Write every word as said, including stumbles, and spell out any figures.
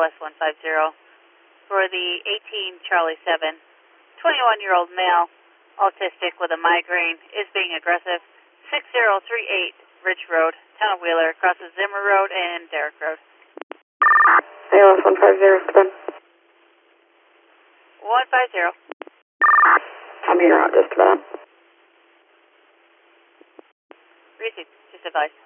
L S one five zero. For the eighteen Charlie seven, twenty-one-year-old male, autistic with a migraine, is being aggressive. six zero three eight Ridge Road, Town of Wheeler, crosses Zimmer Road and Derrick Road. L S one five zero, then. one five zero. I'm here out just about. Received. Just advised.